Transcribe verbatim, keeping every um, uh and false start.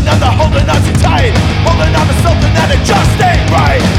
on, they're holding on too tight, holding on to something that it just ain't right.